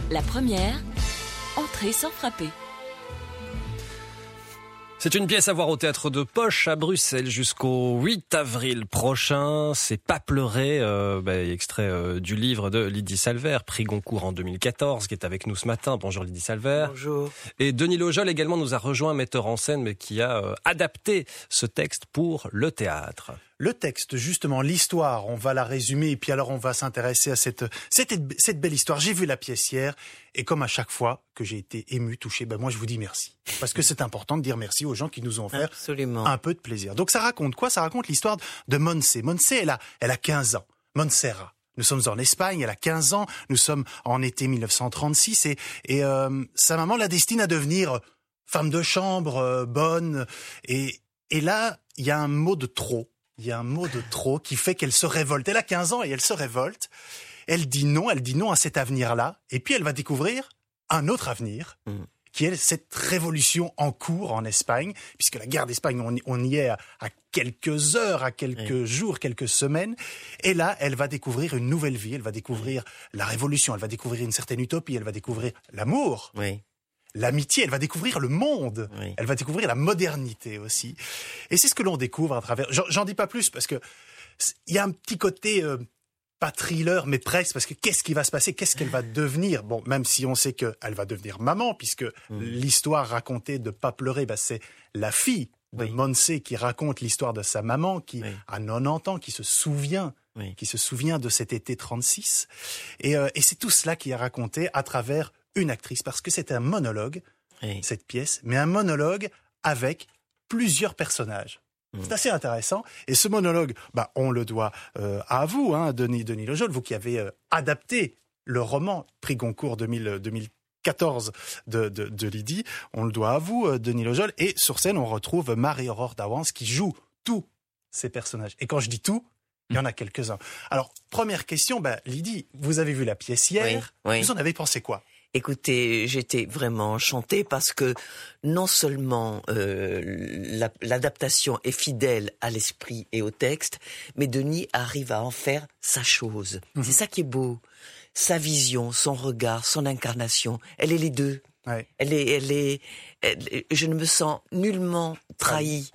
La première, entrée sans frapper. C'est une pièce à voir au Théâtre de Poche à Bruxelles jusqu'au 8 avril prochain. C'est Pas pleurer, extrait du livre de Lydie Salver, prix Goncourt en 2014, qui est avec nous ce matin. Bonjour Lydie Salver. Bonjour. Et Denis Lojol également nous a rejoint, metteur en scène, mais qui a adapté ce texte pour le théâtre. Le texte, justement, l'histoire, on va la résumer et puis alors on va s'intéresser à cette belle histoire. J'ai vu la pièce hier et comme à chaque fois que j'ai été ému, touché, moi je vous dis merci. Parce que c'est important de dire merci aux gens qui nous ont offert un peu de plaisir. Donc ça raconte quoi ? Ça raconte l'histoire de Montse. Montse, elle a 15 ans. Montserrat. Nous sommes en Espagne, elle a 15 ans, nous sommes en été 1936 et sa maman la destine à devenir femme de chambre, bonne. Et là, il y a un mot de trop. Il y a un mot de trop qui fait qu'elle se révolte. Elle a 15 ans et elle se révolte. Elle dit non à cet avenir-là. Et puis elle va découvrir un autre avenir, qui est cette révolution en cours en Espagne, puisque la guerre d'Espagne, on y est à quelques heures, à quelques jours, quelques semaines. Et là, elle va découvrir une nouvelle vie. Elle va découvrir la révolution. Elle va découvrir une certaine utopie. Elle va découvrir l'amour. Oui. L'amitié, elle va découvrir le monde, elle va découvrir la modernité aussi. Et c'est ce que l'on découvre à travers... J'en dis pas plus parce que il y a un petit côté pas thriller, mais presque, parce que qu'est-ce qui va se passer ? Qu'est-ce qu'elle va devenir ? Bon, même si on sait qu'elle va devenir maman, puisque l'histoire racontée de Pas pleurer, c'est la fille de Montse qui raconte l'histoire de sa maman, qui a 90 ans, qui se souvient de cet été 36. Et c'est tout cela qui est raconté à travers une actrice, parce que c'est un monologue, cette pièce, mais un monologue avec plusieurs personnages. C'est assez intéressant. Et ce monologue, on le doit à vous, Denis Lojol, vous qui avez adapté le roman prix Goncourt 2014 de Lydie. On le doit à vous, Denis Lojol. Et sur scène, on retrouve Marie-Aurore Dawans qui joue tous ces personnages. Et quand je dis tout, il y en a quelques-uns. Alors, première question, Lydie, vous avez vu la pièce hier. Vous en avez pensé quoi ? Écoutez, j'étais vraiment enchantée parce que non seulement l'adaptation est fidèle à l'esprit et au texte, mais Denis arrive à en faire sa chose. C'est ça qui est beau. Sa vision, son regard, son incarnation, elle est les deux. Elle est, je ne me sens nullement trahi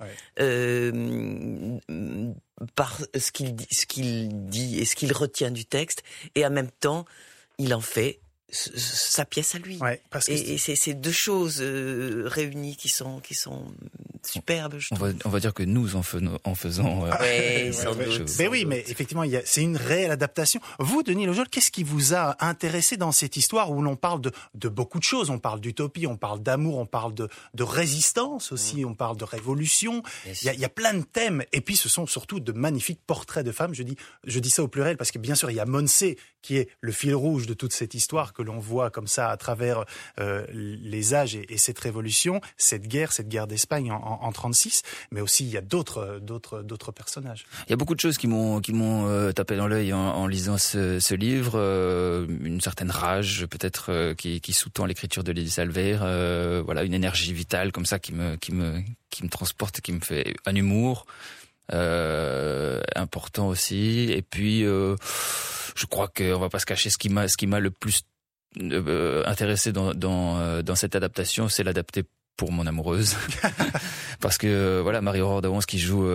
par ce qu'il dit et ce qu'il retient du texte, et en même temps, il en fait sa pièce à lui. Parce que et c'est deux choses réunies qui sont superbes. On va dire que nous en faisons. Mais effectivement, c'est une réelle adaptation. Vous, Denis Lojol, qu'est-ce qui vous a intéressé dans cette histoire où l'on parle de beaucoup de choses ? On parle d'utopie, on parle d'amour, on parle de résistance aussi, on parle de révolution. Il y a plein de thèmes. Et puis, ce sont surtout de magnifiques portraits de femmes. Je dis ça au pluriel parce que bien sûr, il y a Montse qui est le fil rouge de toute cette histoire que l'on voit comme ça à travers les âges et cette révolution, cette guerre d'Espagne en 36, mais aussi il y a d'autres personnages. Il y a beaucoup de choses qui m'ont tapé dans l'œil en lisant ce livre, une certaine rage peut-être qui sous-tend l'écriture de Lydie Salver, une énergie vitale comme ça qui me transporte, qui me fait un humour important aussi, et puis je crois qu'on va pas se cacher, ce qui m'a le plus intéressé dans cette adaptation, c'est l'adapter pour mon amoureuse. Parce que Marie-Aurore Dawans qui joue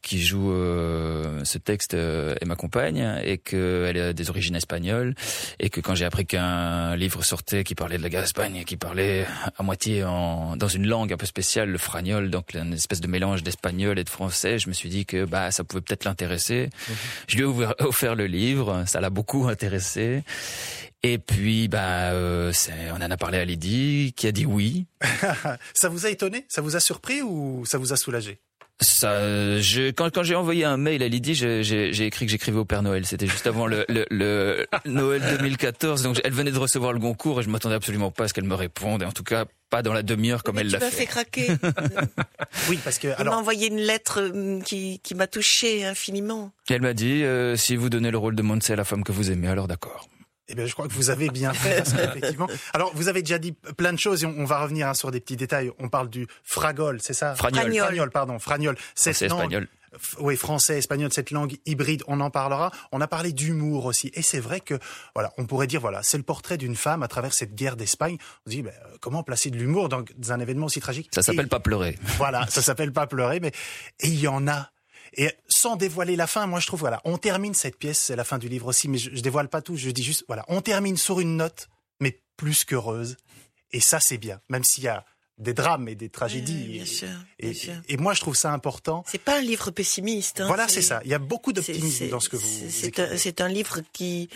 ce texte est ma compagne, et qu'elle a des origines espagnoles, et que quand j'ai appris qu'un livre sortait qui parlait de la guerre d'Espagne, qui parlait à moitié dans une langue un peu spéciale, le fragnol, donc une espèce de mélange d'espagnol et de français, je me suis dit que ça pouvait peut-être l'intéresser. Je lui ai offert le livre, ça l'a beaucoup intéressé. Et puis, on en a parlé à Lydie, qui a dit oui. Ça vous a étonné ? Ça vous a surpris ou ça vous a soulagé ? Quand j'ai envoyé un mail à Lydie, j'ai écrit que j'écrivais au Père Noël. C'était juste avant le Noël 2014, donc elle venait de recevoir le Goncourt et je m'attendais absolument pas à ce qu'elle me réponde. Et en tout cas, pas dans la demi-heure comme elle l'a fait. Tu m'as fait craquer. Oui, parce que elle m'a envoyé une lettre qui m'a touchée infiniment. Elle m'a dit si vous donnez le rôle de Montse à la femme que vous aimez, alors d'accord. Eh bien, je crois que vous avez bien fait, parce qu'effectivement... Alors, vous avez déjà dit plein de choses, et on va revenir sur des petits détails. On parle du fragole, c'est ça ? Fragnol. Fragnol. Cette langue, espagnol. français, espagnol, cette langue hybride, on en parlera. On a parlé d'humour aussi. Et c'est vrai que, voilà, on pourrait dire, voilà, c'est le portrait d'une femme à travers cette guerre d'Espagne. On se dit, comment placer de l'humour dans un événement aussi tragique? Ça s'appelle pas pleurer. Voilà, ça s'appelle pas pleurer, et il y en a. Et sans dévoiler la fin, moi je trouve, voilà, on termine cette pièce, c'est la fin du livre aussi, mais je dévoile pas tout, je dis juste, voilà, on termine sur une note, mais plus qu'heureuse. Et ça, c'est bien, même s'il y a des drames et des tragédies. Bien sûr. Et moi, je trouve ça important. C'est pas un livre pessimiste. Voilà, c'est ça. Il y a beaucoup d'optimisme dans ce que vous écrivez. C'est un livre qui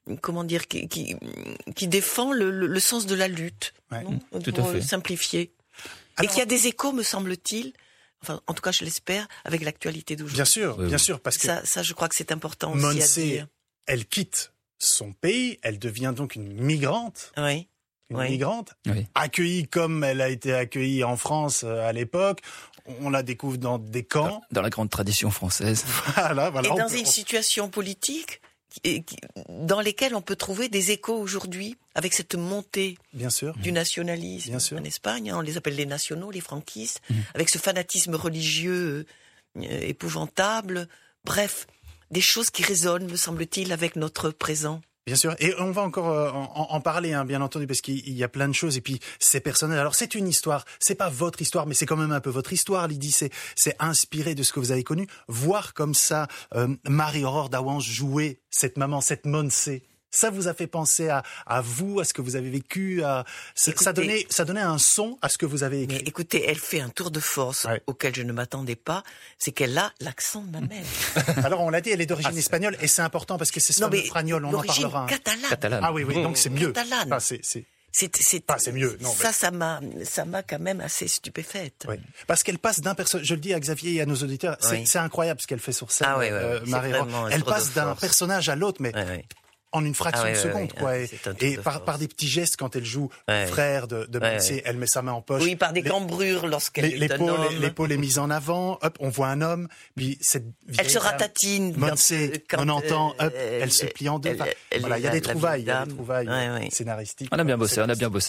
défend le sens de la lutte. Ouais. Tout à fait. Simplifier. Et qui a des échos, me semble-t-il. Enfin, en tout cas, je l'espère, avec l'actualité d'aujourd'hui. Bien sûr, parce que ça, je crois que c'est important aussi Montse, à dire. elle quitte son pays, elle devient donc une migrante. Oui. Migrante, accueillie comme elle a été accueillie en France à l'époque. On la découvre dans des camps. Dans la grande tradition française. Voilà. Et dans une situation politique dans lesquelles on peut trouver des échos aujourd'hui, avec cette montée du nationalisme en Espagne. On les appelle les nationaux, les franquistes, avec ce fanatisme religieux épouvantable. Bref, des choses qui résonnent, me semble-t-il, avec notre présent. Bien sûr, et on va encore en parler, bien entendu, parce qu'il y a plein de choses, et puis c'est personnel. Alors c'est une histoire, c'est pas votre histoire, mais c'est quand même un peu votre histoire, Lydie, c'est inspiré de ce que vous avez connu. Voir comme ça Marie-Aurore d'Awange jouer cette maman, cette Montse, ça vous a fait penser à vous, à ce que vous avez vécu, ça donnait un son à ce que vous avez écrit. Mais écoutez, elle fait un tour de force auquel je ne m'attendais pas, c'est qu'elle a l'accent de ma mère. Alors on l'a dit, elle est d'origine espagnole et c'est important parce que c'est ce fameux fragnol, on en parlera. Catalane. Ah oui, donc c'est mieux. Catalane. C'est mieux. Non, ça m'a quand même assez stupéfaite. Oui. Parce qu'elle passe d'un personnage, je le dis à Xavier et à nos auditeurs, c'est incroyable ce qu'elle fait sur scène, Marie-Aurore. Elle passe d'un personnage à l'autre, mais en une fraction de seconde, quoi. Et par des petits gestes quand elle joue frère de Montse, elle met sa main en poche. Oui, par des cambrures lorsqu'elle est un homme. L'épaule est mise en avant, hop, on voit un homme, puis cette elle se ratatine. Montse, on entend, hop, elle se plie en deux. Voilà, il y a des trouvailles, scénaristiques. On a bien bossé.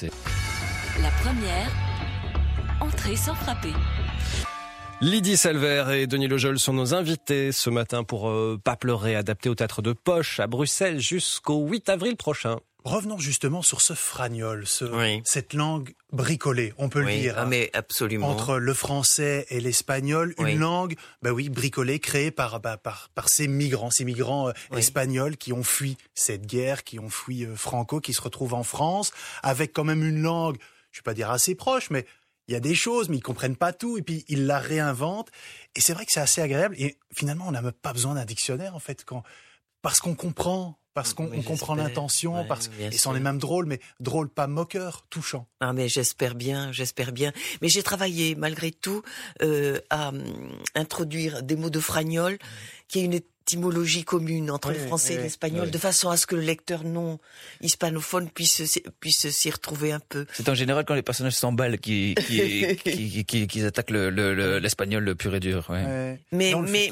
La première, entrée sans frapper. Lydie Salvert et Denis Lejeul sont nos invités ce matin pour Pas pleurer, adapté au théâtre de Poche à Bruxelles jusqu'au 8 avril prochain. Revenons justement sur ce fragnol, cette langue bricolée, on peut le dire. Mais absolument. Entre le français et l'espagnol, une langue, bricolée, créée par ces migrants espagnols qui ont fui cette guerre, qui ont fui Franco, qui se retrouvent en France, avec quand même une langue, je vais pas dire assez proche, mais il y a des choses, mais ils comprennent pas tout, et puis ils la réinventent. Et c'est vrai que c'est assez agréable. Et finalement, on n'a même pas besoin d'un dictionnaire, en fait, parce qu'on comprend, parce qu'on comprend l'intention, et c'en est même drôle, mais drôle, pas moqueur, touchant. Ah, mais j'espère bien. Mais j'ai travaillé, malgré tout, à introduire des mots de fragnol, qui est une étymologie commune entre le français et l'espagnol, de façon à ce que le lecteur non hispanophone puisse s'y retrouver un peu. C'est en général quand les personnages s'emballent qui attaquent l'espagnol le pur et dur. Ouais. Mais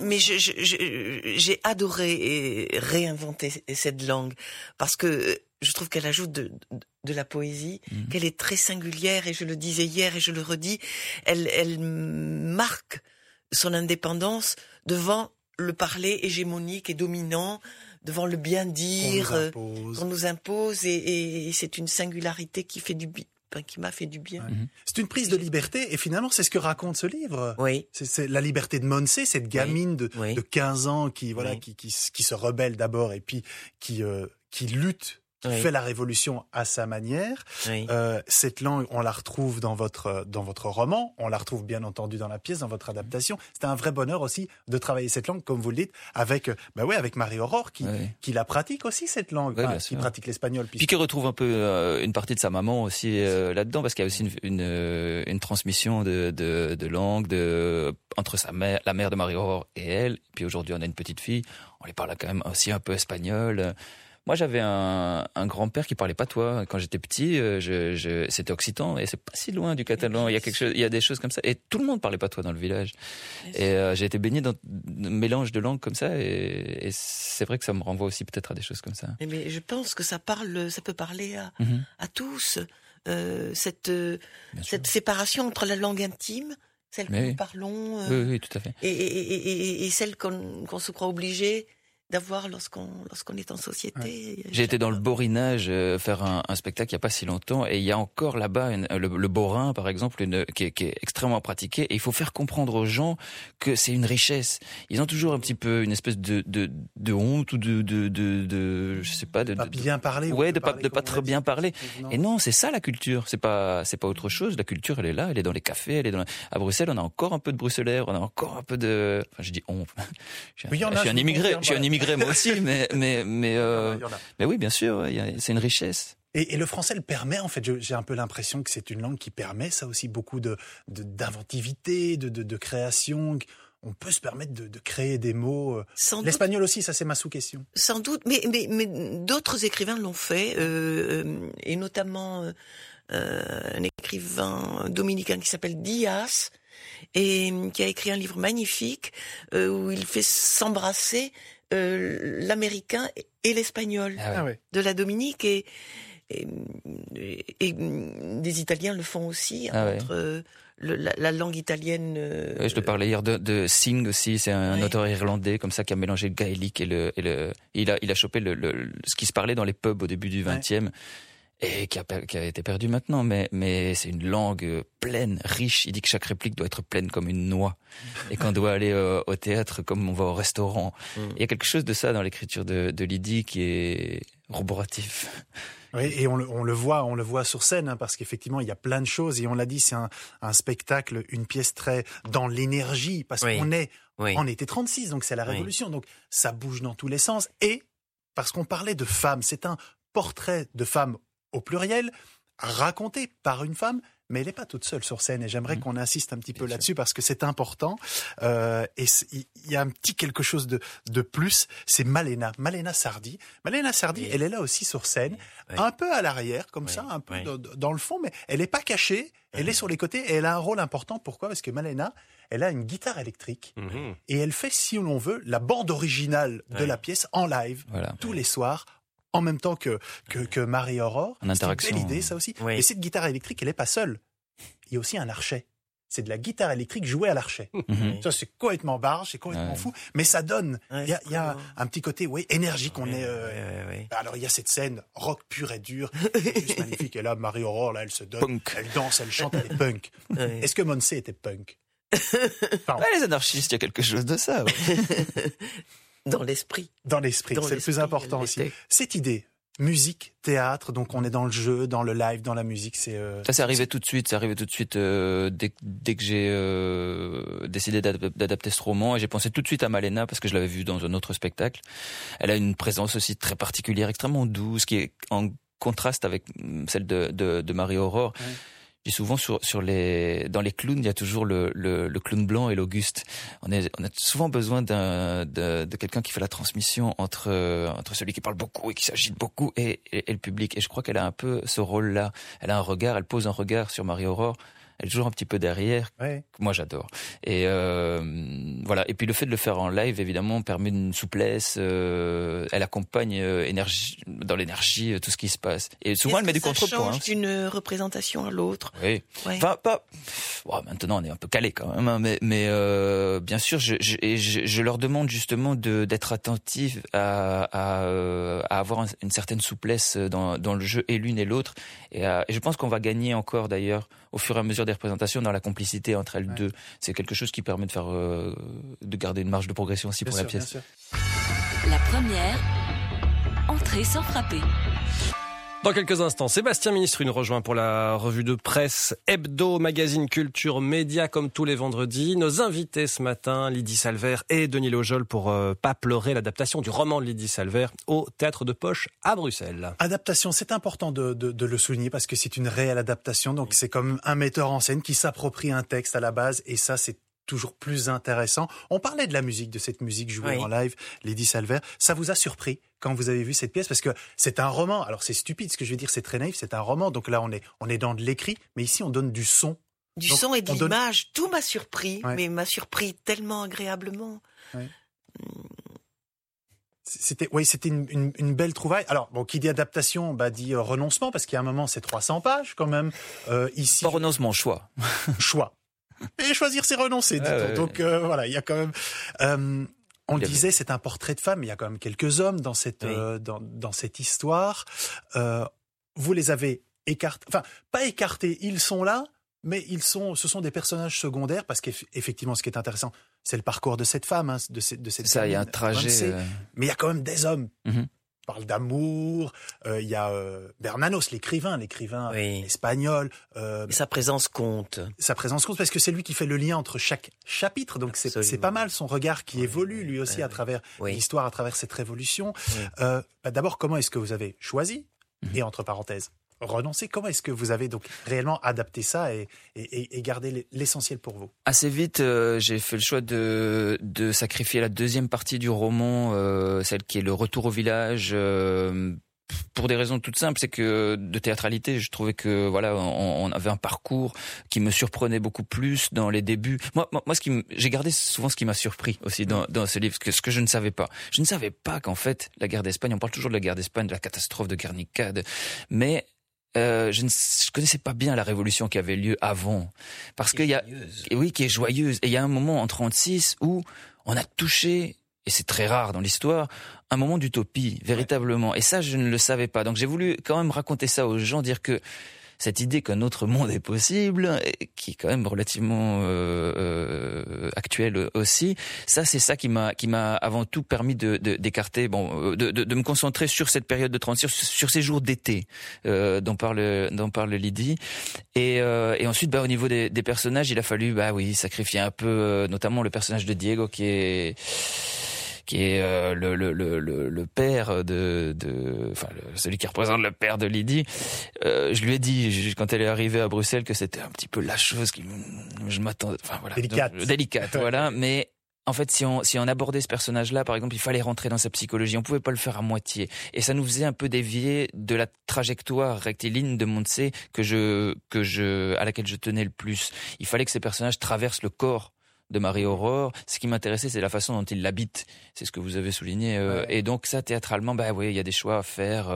j'ai adoré réinventer cette langue parce que je trouve qu'elle ajoute de la poésie, qu'elle est très singulière, et je le disais hier et je le redis, elle marque son indépendance devant le parler hégémonique et dominant, devant le bien dire qu'on nous impose, et c'est une singularité qui m'a fait du bien. C'est une prise de liberté, et finalement c'est ce que raconte ce livre. Oui. C'est la liberté de Montse, cette gamine de 15 ans qui se rebelle d'abord et puis qui lutte, qui fait la révolution à sa manière. Cette langue, on la retrouve dans votre roman, on la retrouve bien entendu dans la pièce, dans votre adaptation. C'était un vrai bonheur aussi de travailler cette langue, comme vous le dites, avec Marie-Aurore qui la pratique aussi, cette langue, qui pratique l'espagnol. Puis qui retrouve un peu une partie de sa maman aussi là-dedans, parce qu'il y a aussi une transmission de langue entre la mère de Marie-Aurore et elle. Puis aujourd'hui, on a une petite fille, on les parle quand même aussi un peu espagnol. Moi, j'avais un grand-père qui parlait patois. Quand j'étais petit, c'était occitan, et c'est pas si loin du catalan. Il y a des choses comme ça. Et tout le monde parlait patois dans le village. Et j'ai été baigné dans un mélange de langues comme ça. Et c'est vrai que ça me renvoie aussi peut-être à des choses comme ça. Mais je pense que ça peut parler à tous. Cette séparation entre la langue intime, Celle que nous parlons. Oui, tout à fait. Et celle qu'on se croit obligé d'avoir lorsqu'on est en société. Ouais. J'ai été dans le Borinage faire un spectacle il n'y a pas si longtemps, et il y a encore là-bas le borin, par exemple, qui est extrêmement pratiqué, et il faut faire comprendre aux gens que c'est une richesse. Ils ont toujours un petit peu une espèce de honte ou de je sais pas, de pas bien parler. Ouais, de pas très bien parler. Et non, c'est ça la culture. C'est pas autre chose. La culture, elle est là, elle est dans les cafés, à Bruxelles, on a encore un peu de bruxellaire, on a encore un peu de, enfin, je dis on. Je suis un immigré moi aussi, mais oui, bien sûr, c'est une richesse. Et le français le permet, en fait. J'ai un peu l'impression que c'est une langue qui permet ça aussi, beaucoup d'inventivité, de création. On peut se permettre de créer des mots. L'espagnol aussi, ça c'est ma sous-question. Sans doute, mais d'autres écrivains l'ont fait, et notamment un écrivain dominicain qui s'appelle Diaz, et qui a écrit un livre magnifique où il fait s'embrasser l'américain et l'espagnol de la Dominique, et des Italiens le font aussi entre la langue italienne. Je te parlais hier de Singh aussi, c'est un auteur irlandais comme ça qui a mélangé le gaélique et il a chopé ce qui se parlait dans les pubs au début du XXe. Et qui a été perdu maintenant, mais c'est une langue pleine, riche. Il dit que chaque réplique doit être pleine comme une noix, et qu'on doit aller au théâtre comme on va au restaurant. Il y a quelque chose de ça dans l'écriture de Lydie qui est roboratif. Oui, et on le voit sur scène, hein, parce qu'effectivement il y a plein de choses, et on l'a dit, c'est un spectacle, une pièce très dans l'énergie, parce qu'on est en été 36, donc c'est la Révolution, donc ça bouge dans tous les sens, et parce qu'on parlait de femmes, c'est un portrait de femme au pluriel, raconté par une femme, mais elle n'est pas toute seule sur scène, et j'aimerais qu'on insiste un petit peu là-dessus parce que c'est important. Et il y a un petit quelque chose de plus, c'est Malena Sardi. Malena Sardi, elle est là aussi sur scène, un peu à l'arrière, comme ça, un peu dans le fond, mais elle n'est pas cachée, elle est sur les côtés, et elle a un rôle important. Pourquoi ? Parce que Malena, elle a une guitare électrique, et elle fait, si l'on veut, la bande originale de la pièce en live, tous les soirs, en même temps que Marie-Aurore. En interaction. C'est une belle idée, ça aussi. Et cette guitare électrique, elle n'est pas seule. Il y a aussi un archet. C'est de la guitare électrique jouée à l'archet. Ça, c'est complètement barge, c'est complètement fou, mais ça donne. Il y a un petit côté, énergique. Alors, il y a cette scène rock pur et dur, juste magnifique. Et là, Marie-Aurore, là, elle se donne. Punk. Elle danse, elle chante, elle est punk. Est-ce que Monse était punk? Les anarchistes, il y a quelque chose de ça. Dans l'esprit. C'est le plus important aussi. Cette idée, musique, théâtre, donc on est dans le jeu, dans le live, dans la musique, c'est... Ça, c'est arrivé tout de suite, dès que j'ai décidé d'adapter ce roman, et j'ai pensé tout de suite à Malena, parce que je l'avais vue dans un autre spectacle. Elle a une présence aussi très particulière, extrêmement douce, qui est en contraste avec celle de Marie-Aurore. Je dis souvent dans les clowns, il y a toujours le clown blanc et l'Auguste. On a souvent besoin de quelqu'un qui fait la transmission entre celui qui parle beaucoup et qui s'agite beaucoup et le public. Et je crois qu'elle a un peu ce rôle-là. Elle pose un regard sur Marie-Aurore. Elle est toujours un petit peu derrière. Moi, j'adore. Et voilà. Et puis le fait de le faire en live, évidemment, permet une souplesse. Elle accompagne dans l'énergie tout ce qui se passe. Et souvent, elle met du contrepoint. Ça change d'une représentation à l'autre. Oui. Enfin, pas. Bon, maintenant, on est un peu calé quand même. Hein, mais bien sûr, je leur demande justement d'être attentifs à avoir une certaine souplesse dans le jeu, et l'une et l'autre. Et je pense qu'on va gagner encore d'ailleurs au fur et à mesure des représentations dans la complicité entre elles deux. C'est quelque chose qui permet de garder une marge de progression aussi pour la pièce. La première, entrée sans frapper. Dans quelques instants, Sébastien Ministru nous rejoint pour la revue de presse Hebdo, magazine culture média comme tous les vendredis. Nos invités ce matin, Lydie Salver et Denis Lojol pour Pas pleurer, l'adaptation du roman de Lydie Salver au Théâtre de Poche à Bruxelles. Adaptation, c'est important de le souligner parce que c'est une réelle adaptation. Donc c'est comme un metteur en scène qui s'approprie un texte à la base, et ça c'est toujours plus intéressant. On parlait de la musique, de cette musique jouée en live, Lydie Salver. Ça vous a surpris quand vous avez vu cette pièce? Parce que c'est un roman. Alors c'est stupide ce que je vais dire, c'est très naïf, c'est un roman. Donc là, on est dans de l'écrit, mais ici on donne du son. Du son et de l'image. Tout m'a surpris, mais m'a surpris tellement agréablement. C'était une belle trouvaille. Alors bon, qui dit adaptation, dit renoncement, parce qu'il y a un moment c'est 300 pages quand même. Ici. Pas renoncement, choix. Choix. Et choisir, c'est renoncer, dit-on. Donc voilà, il y a quand même... on le disait, c'est un portrait de femme, mais il y a quand même quelques hommes dans cette, dans cette histoire. Vous les avez écartés, enfin, pas écartés, ils sont là, mais ce sont des personnages secondaires, parce qu'effectivement, ce qui est intéressant, c'est le parcours de cette femme, de cette ça, il y a un trajet. Mais il y a quand même des hommes. On parle d'amour, il y a Bernanos, l'écrivain espagnol. Et sa présence compte. Sa présence compte parce que c'est lui qui fait le lien entre chaque chapitre, donc c'est pas mal son regard qui évolue lui aussi à travers l'histoire, à travers cette révolution. D'abord, comment est-ce que vous avez choisi, et entre parenthèses, renoncer, comment est-ce que vous avez donc réellement adapté ça et gardé l'essentiel pour vous? Assez vite, j'ai fait le choix de sacrifier la deuxième partie du roman, celle qui est le retour au village, pour des raisons toutes simples, c'est que de théâtralité, je trouvais que voilà, on avait un parcours qui me surprenait beaucoup plus dans les débuts. Moi, j'ai gardé souvent ce qui m'a surpris aussi dans ce livre, ce que je ne savais pas. Je ne savais pas qu'en fait, la guerre d'Espagne, on parle toujours de la guerre d'Espagne, de la catastrophe de Guernica, mais je connaissais pas bien la révolution qui avait lieu avant, parce qu'il y a, qui est joyeuse. Et il y a un moment en 36 où on a touché, et c'est très rare dans l'histoire, un moment d'utopie, véritablement. Et ça, je ne le savais pas. Donc j'ai voulu quand même raconter ça aux gens, dire que cette idée qu'un autre monde est possible, qui est quand même relativement actuelle aussi, ça c'est ça qui m'a avant tout permis d'écarter, de me concentrer sur cette période de transition, sur ces jours d'été dont parle Lydie, et ensuite au niveau des personnages, il a fallu sacrifier un peu, notamment le personnage de Diego qui est le père celui qui représente le père de Lydie. Je lui ai dit quand elle est arrivée à Bruxelles que c'était un petit peu la chose qui je m'attendais, délicate, voilà. Mais en fait, si on abordait ce personnage-là, par exemple, il fallait rentrer dans sa psychologie. On pouvait pas le faire à moitié, et ça nous faisait un peu dévier de la trajectoire rectiligne de Montse à laquelle je tenais le plus. Il fallait que ces personnages traversent le corps de Marie-Aurore. Ce qui m'intéressait, c'est la façon dont il l'habite. C'est ce que vous avez souligné. Et donc ça, théâtralement, il y a des choix à faire.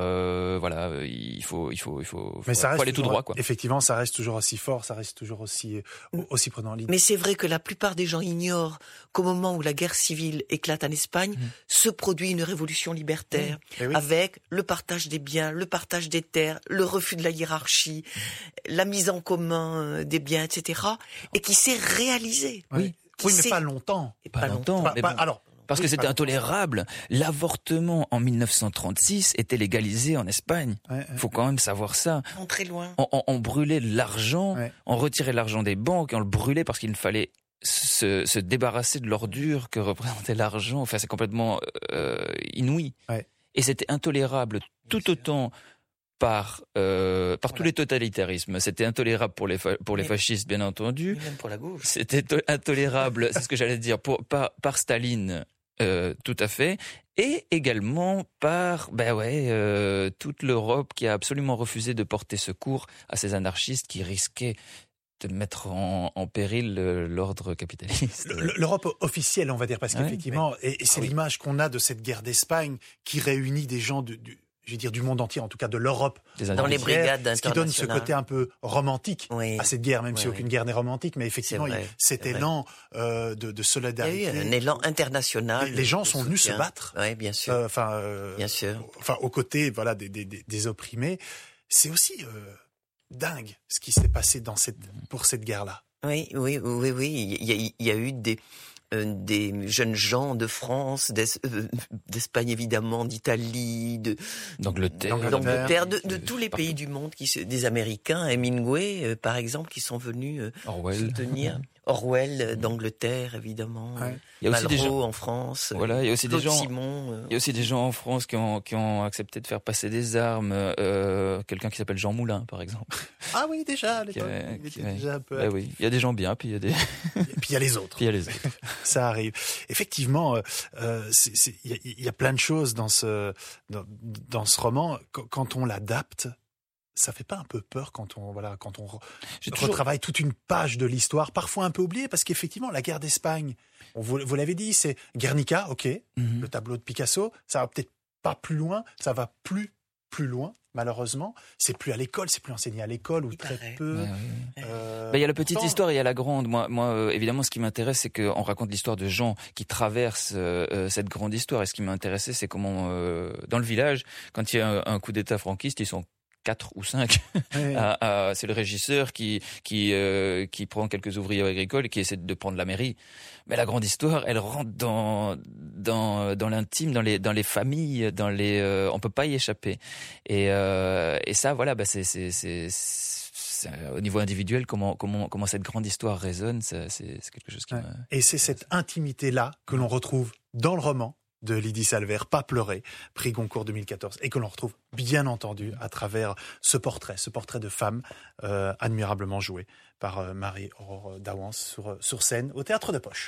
Il faut aller tout droit, quoi. Effectivement, ça reste toujours aussi fort, ça reste toujours aussi prenant. Mais c'est vrai que la plupart des gens ignorent qu'au moment où la guerre civile éclate en Espagne, se produit une révolution libertaire, avec le partage des biens, le partage des terres, le refus de la hiérarchie, la mise en commun des biens, etc., et qui s'est réalisée. Oui, mais pas longtemps. Pas longtemps. Parce que c'était intolérable. L'avortement en 1936 était légalisé en Espagne. Faut quand même savoir ça. Très loin. On brûlait l'argent, on retirait l'argent des banques et on le brûlait parce qu'il fallait se débarrasser de l'ordure que représentait l'argent. Enfin, c'est complètement inouï. Et c'était intolérable tout autant par tous les totalitarismes. C'était intolérable pour les fascistes, bien entendu. Même pour la gauche. C'était intolérable, c'est ce que j'allais dire, par Staline, tout à fait, et également par toute l'Europe qui a absolument refusé de porter secours à ces anarchistes qui risquaient de mettre en péril l'ordre capitaliste. L'Europe officielle, on va dire, parce qu'effectivement, et c'est l'image qu'on a de cette guerre d'Espagne qui réunit des gens du monde entier, en tout cas de l'Europe, dans les brigades internationales. Ce qui donne ce côté un peu romantique à cette guerre, même si aucune guerre n'est romantique, mais effectivement, cet élan de solidarité. Il y a eu un élan international. Les gens sont venus se battre. Oui, bien sûr. Bien sûr. Aux côtés, des opprimés. C'est aussi dingue ce qui s'est passé pour cette guerre-là. Oui. Il y a eu des jeunes gens de France, d'Espagne évidemment, d'Italie, d'Angleterre, de tous les pays du monde, des Américains, Hemingway par exemple, qui sont venus soutenir. Orwell d'Angleterre évidemment. Il y a aussi Malraux des gens en France. Voilà, il y a aussi Claude des gens. Simon, Il y a aussi des gens en France qui ont accepté de faire passer des armes. Quelqu'un qui s'appelle Jean Moulin, par exemple. Ah oui, déjà à l'époque. Il était déjà un peu. Oui, il y a des gens bien, puis il y a des. Et puis il y a les autres. Ça arrive. Effectivement, il y a plein de choses dans ce roman. Quand on l'adapte, ça fait pas un peu peur quand on retravaille toute une page de l'histoire, parfois un peu oubliée, parce qu'effectivement, la guerre d'Espagne, vous l'avez dit, c'est Guernica, le tableau de Picasso, ça va peut-être pas plus loin, ça va plus loin, malheureusement. C'est plus à l'école, c'est plus enseigné à l'école ou très peu. Il y a la petite histoire et il y a la grande. Moi, évidemment, ce qui m'intéresse, c'est qu'on raconte l'histoire de gens qui traversent cette grande histoire. Et ce qui m'a intéressé, c'est comment, dans le village, quand il y a un coup d'État franquiste, ils sont 4 ou 5. C'est le régisseur qui prend quelques ouvriers agricoles et qui essaie de prendre la mairie. Mais la grande histoire, elle rentre dans l'intime, dans les familles, on peut pas y échapper. Et ça, voilà, c'est au niveau individuel, comment cette grande histoire résonne, c'est quelque chose qui m'a... Et c'est cette intimité-là que l'on retrouve dans le roman de Lydie Salvert, Pas pleurer, prix Goncourt 2014, et que l'on retrouve bien entendu à travers ce portrait de femme admirablement joué par Marie-Aurore Dawans sur scène au Théâtre de Poche.